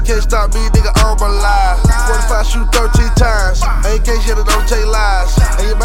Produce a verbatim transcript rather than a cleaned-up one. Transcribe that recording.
can't stop me, nigga, all my life. forty-five shoot thirteen times. A K shit, don't take lies. And your